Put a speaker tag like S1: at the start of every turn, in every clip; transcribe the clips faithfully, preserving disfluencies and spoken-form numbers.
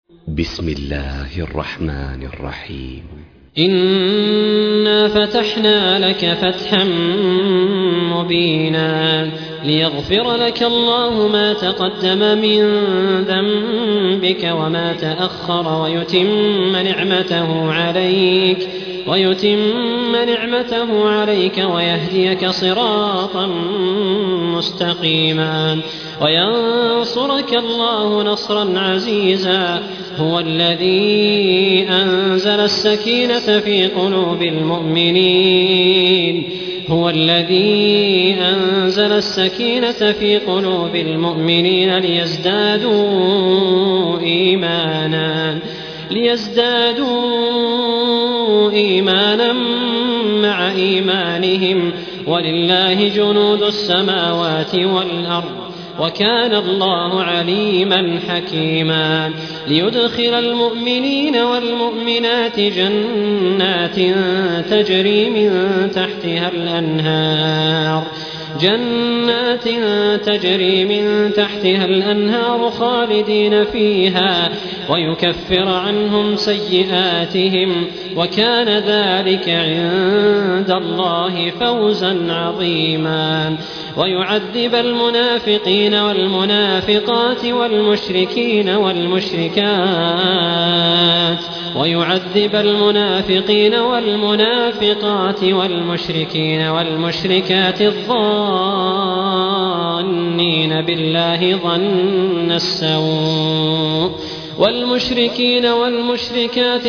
S1: بسم الله الرحمن الرحيم.
S2: إنا فتحنا لك فتحا مبينا ليغفر لك الله ما تقدم من ذنبك وما تأخر ويتم نعمته عليك ويتم نعمته عليك ويهديك صراطا مستقيما وينصرك الله نصرا عزيزا. هو الذي أنزل السكينة في قلوب المؤمنين هو الذي أنزل السكينة في قلوب المؤمنين ليزدادوا إيمانا ليزدادوا إيمانا مع إيمانهم ولله جنود السماوات والأرض وكان الله عليما حكيما. ليدخل المؤمنين والمؤمنات جنات تجري من تحتها الأنهار جنات تجري من تحتها الأنهار خالدين فيها ويكفر عنهم سيئاتهم وكان ذلك عند الله فوزا عظيما. ويعذب المنافقين والمنافقات والمشركين والمشركات ويعذب المنافقين والمنافقات والمشركين والمشركات الظانين بالله ظن السوء والمشركين والمشركات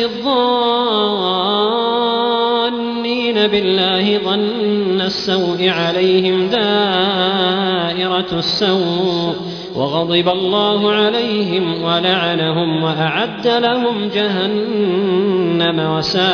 S2: الظانين بالله ظن السوء عليهم دائرة السوء وغضب الله عليهم ولعنهم وأعد لهم جهنم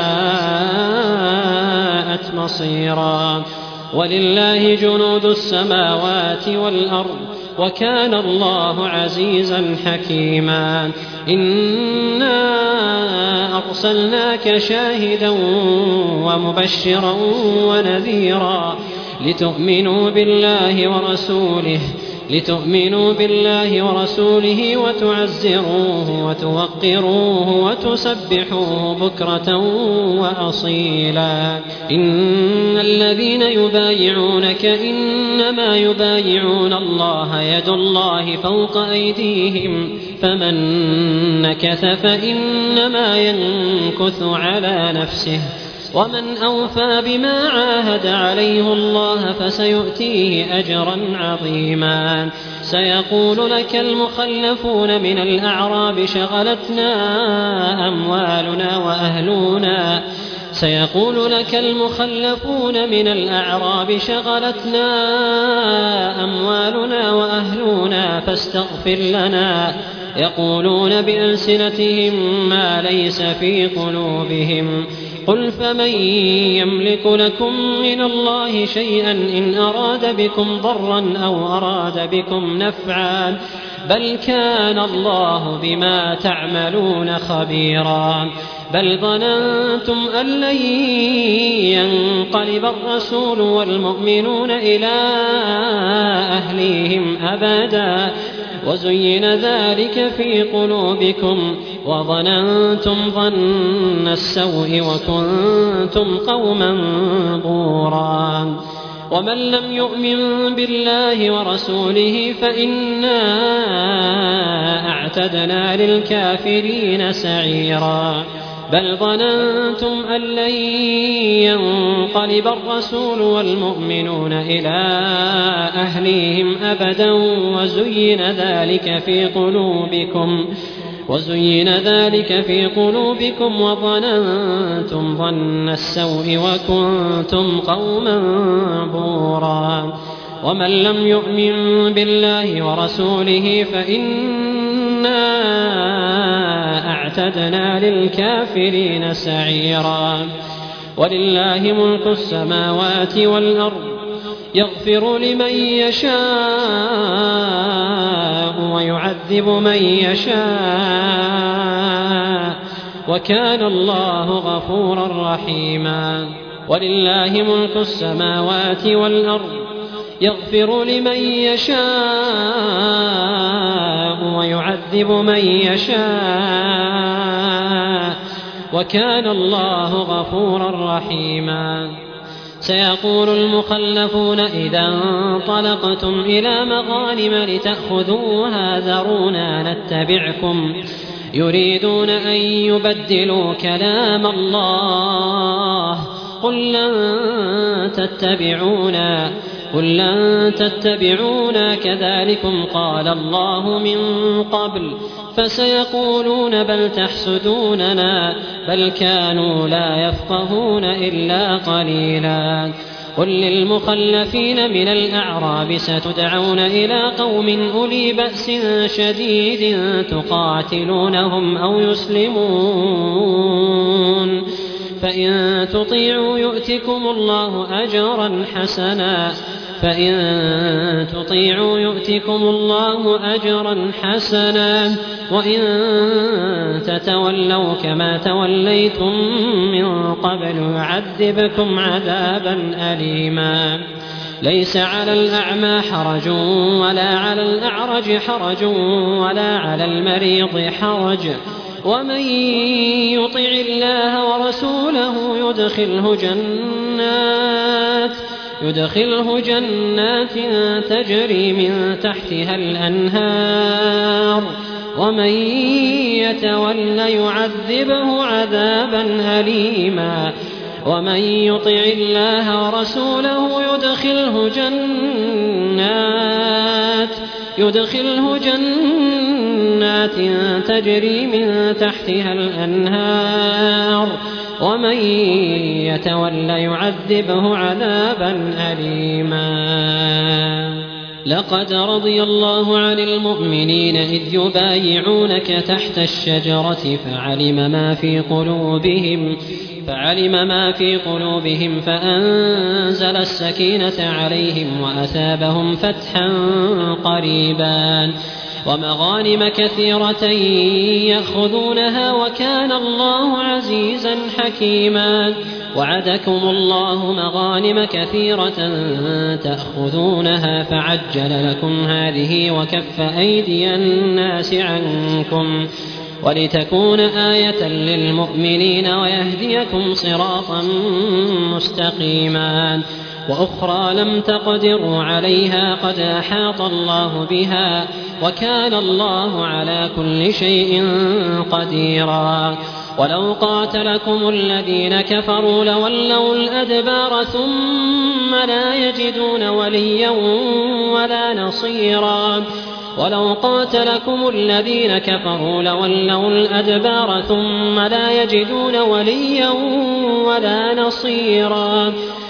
S2: وساءت مصيرا. ولله جنود السماوات والأرض وكان الله عزيزا حكيما. إنا أرسلناك شاهدا ومبشرا ونذيرا لتؤمنوا بالله ورسوله لتؤمنوا بالله ورسوله وتعزروه وتوقروه وتسبحوه بكرة وأصيلا. إن الذين يبايعونك إنما يبايعون الله يد الله فوق أيديهم فمن نكث فإنما ينكث على نفسه ومن أوفى بما عاهد عليه الله فسيؤتيه أجرا عظيما. سيقول لك المخلفون من الأعراب شغلتنا أموالنا وأهلنا سيقول لك المخلفون من الأعراب شغلتنا أموالنا وأهلنا فاستغفر لنا يقولون بألسنتهم ما ليس في قلوبهم قل فمن يملك لكم من الله شيئا إن أراد بكم ضرا أو أراد بكم نفعا بل كان الله بما تعملون خبيرا. بل ظننتم أن لن ينقلب الرسول والمؤمنون إلى أهليهم أبدا وزين ذلك في قلوبكم وظننتم ظن السوء وكنتم قوما بورا. ومن لم يؤمن بالله ورسوله فإنا أعتدنا للكافرين سعيرا. بل ظننتم أن لن ينقلب الرسول والمؤمنون إلى أهليهم أبدا وزين ذلك في قلوبكم وزين ذلك في قلوبكم وظننتم ظن السوء وكنتم قوما بورا. ومن لم يؤمن بالله ورسوله فإنا أعتدنا للكافرين سعيرا. ولله ملك السماوات والأرض يغفر لمن يشاء ويعذب من يشاء وكان الله غفورا رحيما. ولله ملك السماوات والأرض يغفر لمن يشاء ويعذب من يشاء وكان الله غفورا رحيما. سيقول المخلفون إذا انطلقتم إلى مغانم لتأخذوها ذرونا نتبعكم يريدون أن يبدلوا كلام الله قل لن تتبعونا قل لن تتبعونا كذلكم قال الله من قبل فسيقولون بل تحسدوننا بل كانوا لا يفقهون إلا قليلا. قل للمخلفين من الأعراب ستدعون إلى قوم أولي بأس شديد تقاتلونهم أو يسلمون فإن تطيعوا يؤتكم الله أجرا حسنا فإن تطيعوا يؤتكم الله أجرا حسنا وإن تتولوا كما توليتم من قبل يعذبكم عذابا أليما. ليس على الأعمى حرج ولا على الأعرج حرج ولا على المريض حرج ومن يطع الله ورسوله يدخله جنات يدخله جنات تجري من تحتها الأنهار ومن يتول يعذبه عذابا أليما. ومن يطع الله ورسوله يدخله جنات يدخله جنات تجري من تحتها الأنهار ومن يتول يعذبه عذابا أليما. لقد رضي الله عن المؤمنين إذ يبايعونك تحت الشجرة فعلم ما في قلوبهم فعلم ما في قلوبهم فأنزل السكينة عليهم وأثابهم فتحا قريبا ومغانم كثيرة يأخذونها وكان الله عزيزا حكيما. وعدكم الله مغانم كثيرة تأخذونها فعجل لكم هذه وكف أيدي الناس عنكم ولتكون آية للمؤمنين ويهديكم صراطا مستقيما. وأخرى لم تقدروا عليها قد أحاط الله بها وكان الله على كل شيء قديرا. ولو قاتلكم الذين كفروا لولوا الأدبار ثم لا يجدون وليا ولا نصيرا. ولو قاتلكم الذين كفروا لولوا الأدبار ثم لا يجدون وليا ولا نصيرا.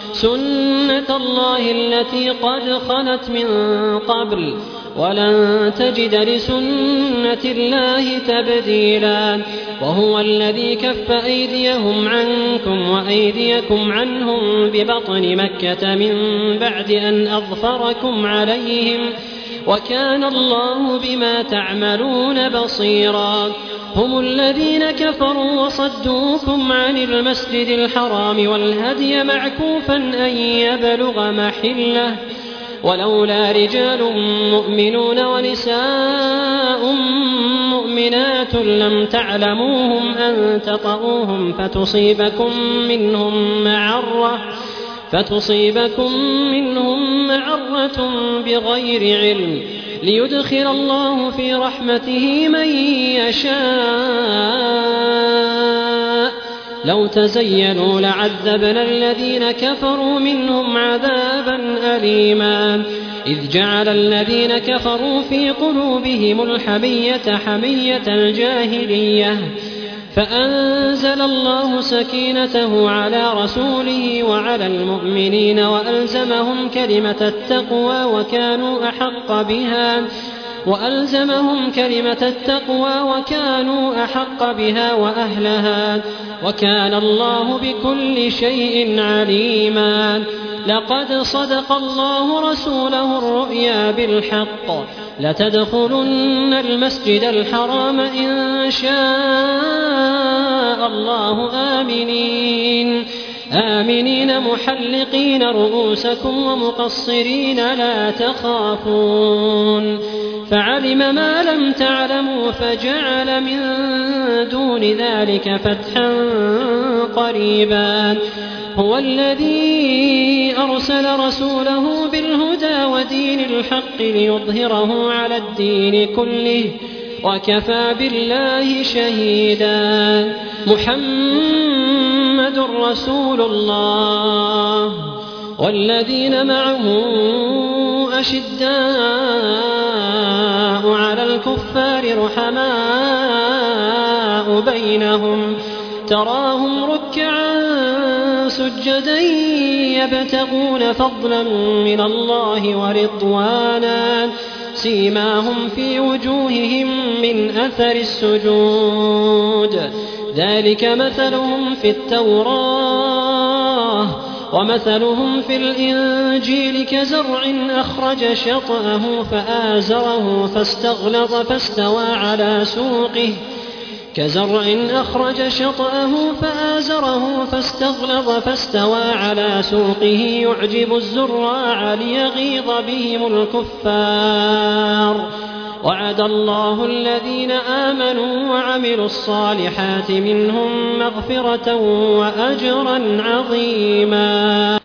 S2: سنة الله التي قد خلت من قبل ولن تجد لسنة الله تبديلا. وهو الذي كف أيديهم عنكم وأيديكم عنهم ببطن مكة من بعد أن أظفركم عليهم وكان الله بما تعملون بصيرا. هم الذين كفروا وصدوكم عن المسجد الحرام والهدي معكوفا أن يبلغ محله ولولا رجال مؤمنون ونساء مؤمنات لم تعلموهم أن تطؤوهم فتصيبكم منهم معرة فتصيبكم منهم معرة بغير علم ليدخل الله في رحمته من يشاء. لو تزينوا لعذبنا الذين كفروا منهم عذابا أليما. إذ جعل الذين كفروا في قلوبهم الحمية حمية الجاهلية فأنزل الله سكينته على رسوله وعلى المؤمنين وألزمهم كلمة التقوى وكانوا أحق بها وألزمهم كلمة التقوى وكانوا أحق بها وأهلها وكان الله بكل شيء عليما. لقد صدق الله رسوله الرؤيا بالحق لتدخلن المسجد الحرام إن شاء الله آمنين آمنين محلقين رؤوسكم ومقصرين لا تخافون فعلم ما لم تعلموا فجعل من دون دون ذلك فتحا قريبا. هو الذي أرسل رسوله بالهدى ودين الحق ليظهره على الدين كله وكفى بالله شهيدا. محمد رسول الله والذين معه أشداء على الكفار رحماء بينهم تراهم ركعا سجدا يبتغون فضلا من الله ورضوانا سيماهم في وجوههم من أثر السجود ذلك مثلهم في التوراة ومثلهم في الإنجيل كزرع أخرج شطأه فآزره فاستغلظ فاستوى على سوقه كزرع أخرج شطأه فآزره فاستغلظ فاستوى على سوقه يعجب الزراع ليغيظ بهم الكفار. وعد الله الذين آمنوا وعملوا الصالحات منهم مغفرة وأجرا عظيما.